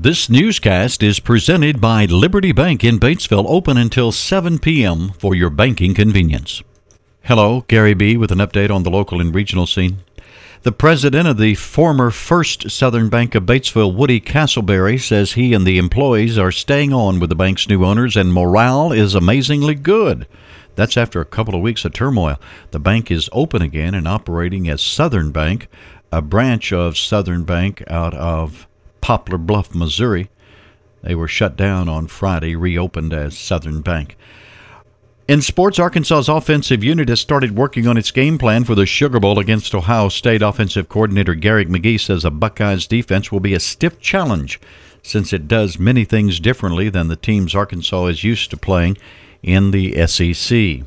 This newscast is presented by Liberty Bank in Batesville, open until 7 p.m. for your banking convenience. Hello, Gary B. with an update on the local and regional scene. The president of the former First Southern Bank of Batesville, Woody Castleberry, says he and the employees are staying on with the bank's new owners and morale is amazingly good. That's after a couple of weeks of turmoil. The bank is open again and operating as Southern Bank, a branch of Southern Bank out of Poplar Bluff, Missouri. They were shut down on Friday, reopened as Southern Bank. In sports, Arkansas's offensive unit has started working on its game plan for the Sugar Bowl against Ohio State. Offensive coordinator Garrick McGee says a Buckeyes defense will be a stiff challenge since it does many things differently than the teams Arkansas is used to playing in the SEC.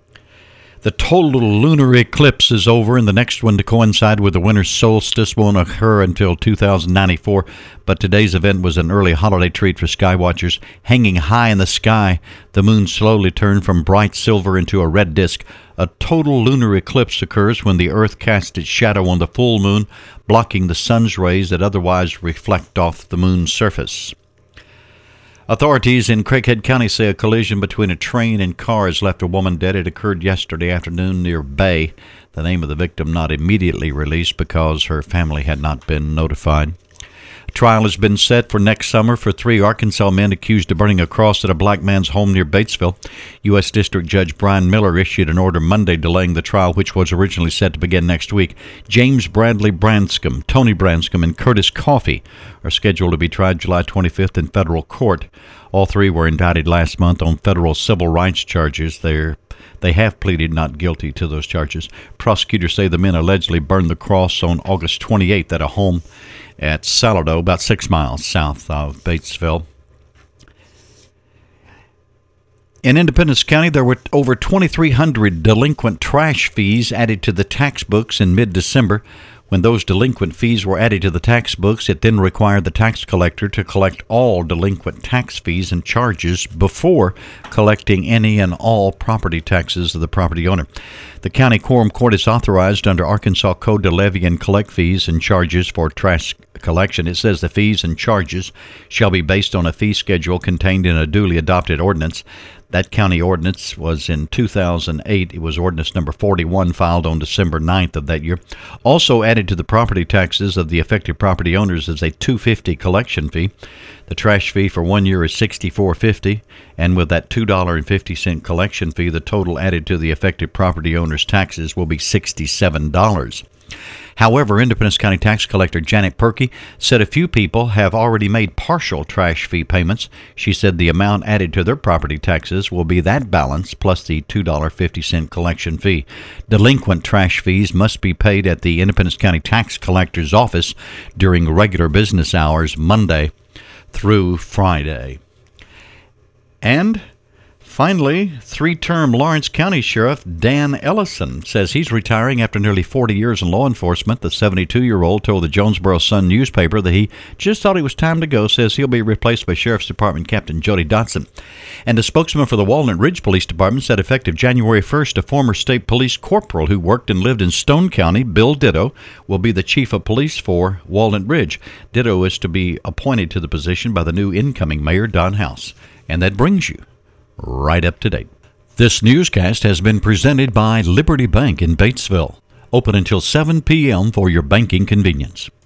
The total lunar eclipse is over, and the next one to coincide with the winter solstice won't occur until 2094, but today's event was an early holiday treat for skywatchers. Hanging high in the sky, the moon slowly turned from bright silver into a red disk. A total lunar eclipse occurs when the Earth casts its shadow on the full moon, blocking the sun's rays that otherwise reflect off the moon's surface. Authorities in Craighead County say a collision between a train and cars left a woman dead. It occurred yesterday afternoon near Bay. The name of the victim not immediately released because her family had not been notified. A trial has been set for next summer for 3 Arkansas men accused of burning a cross at a black man's home near Batesville. U.S. District Judge Brian Miller issued an order Monday delaying the trial, which was originally set to begin next week. James Bradley Branscombe, Tony Branscombe, and Curtis Coffey are scheduled to be tried July 25th in federal court. All 3 were indicted last month on federal civil rights charges. They have pleaded not guilty to those charges. Prosecutors say the men allegedly burned the cross on August 28th at a home at Salado, about 6 miles south of Batesville. In Independence County, there were over 2,300 delinquent trash fees added to the tax books in mid-December. When those delinquent fees were added to the tax books, it then required the tax collector to collect all delinquent tax fees and charges before collecting any and all property taxes of the property owner. The county quorum court is authorized under Arkansas Code to levy and collect fees and charges for trash collection. It says the fees and charges shall be based on a fee schedule contained in a duly adopted ordinance. That county ordinance was in 2008. It was ordinance number 41, filed on December 9th of that year. Also added to the property taxes of the affected property owners is a $2.50 collection fee. The trash fee for 1 year is $64.50, and with that $2.50 collection fee, the total added to the affected property owners' taxes will be $67. However, Independence County Tax Collector Janet Perkey said a few people have already made partial trash fee payments. She said the amount added to their property taxes will be that balance plus the $2.50 collection fee. Delinquent trash fees must be paid at the Independence County Tax Collector's office during regular business hours, Monday through Friday. And finally, 3-term Lawrence County Sheriff Dan Ellison says he's retiring after nearly 40 years in law enforcement. The 72-year-old told the Jonesboro Sun newspaper that he just thought it was time to go, says he'll be replaced by Sheriff's Department Captain Jody Dotson. And a spokesman for the Walnut Ridge Police Department said effective January 1st, a former state police corporal who worked and lived in Stone County, Bill Ditto, will be the chief of police for Walnut Ridge. Ditto is to be appointed to the position by the new incoming mayor, Don House. And that brings you right up to date. This newscast has been presented by Liberty Bank in Batesville, open until 7 p.m. for your banking convenience.